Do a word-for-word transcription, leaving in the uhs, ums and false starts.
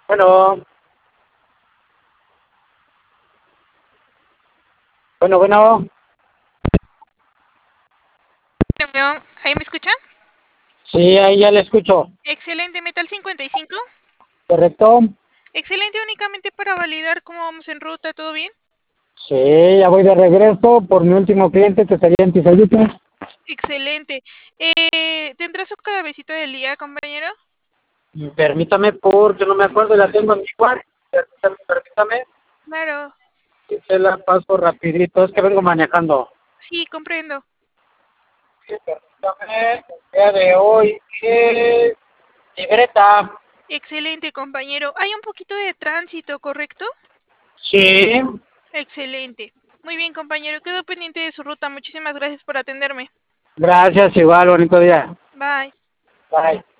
Bueno, bueno, bueno. Bueno, ¿ahí me escucha? Sí, ahí ya le escucho. Excelente, Metal cincuenta y cinco. ¿Correcto? Excelente, únicamente para validar cómo vamos en ruta, ¿todo bien? Sí, ya voy de regreso por mi último cliente que sería en Tizayuca. Excelente. Eh, ¿Tendrá su cabecita del día, compañero? Permítame porque no me acuerdo, la tengo en mi cuarto. Permítame, permítame. Claro, Y te la paso rapidito, es que vengo manejando. sí, comprendo. Sí, permítame. El día de hoy es libreta. Excelente, compañero. Hay un poquito de tránsito, ¿correcto? Sí. Excelente. Muy bien, compañero. Quedo pendiente de su ruta. Muchísimas gracias por atenderme. Gracias, igual, bonito día. Bye. Bye.